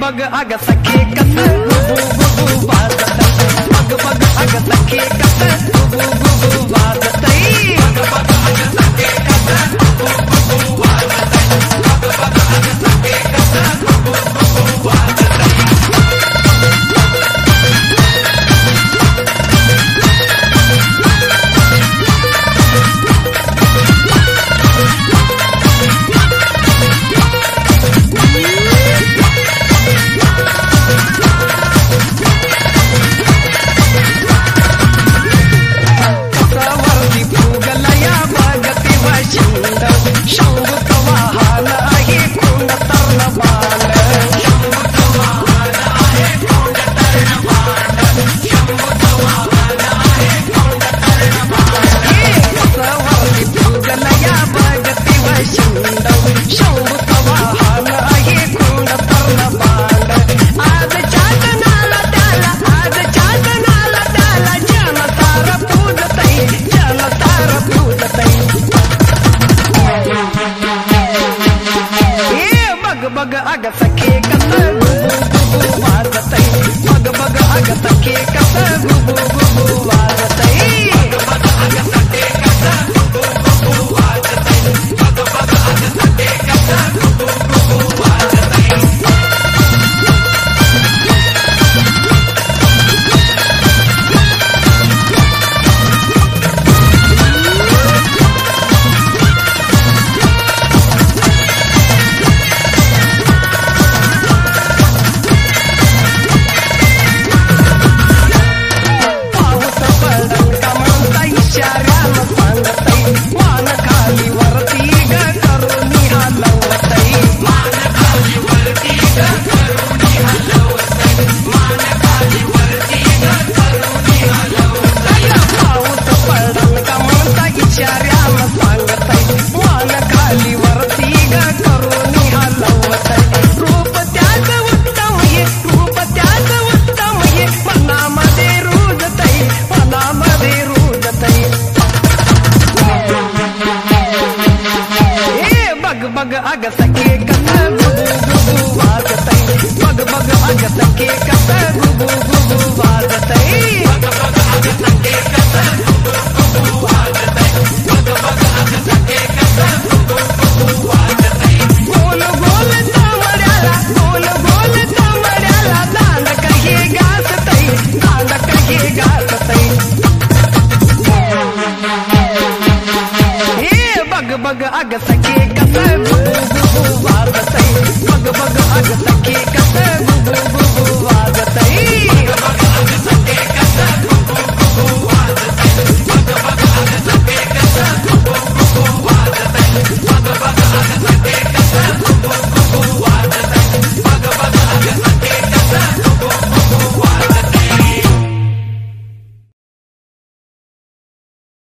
बग अग सखे कस गुबू गुबू वाजतई बग बग अग सखे कस गुबू गुबू वाजतई बग बग अग सखे कस गुबू गुबू वाजतई बग बग अग सखे कस गुबू गुबू वाजतई बग अग सखे कस गुबू गुबू वाजतई बग बग अग सखे कस गुबू गुबू वाजतई बग बग अग सखे कस गुबू गुबू वाजतई बग बग अग सखे कस गुबू गुबू वाजतई बग अग सखे कस गुबू गुबू वाजतई बग बग अग सखे कस गुबू गुबू वाजतई बग बग अग सखे कस गुबू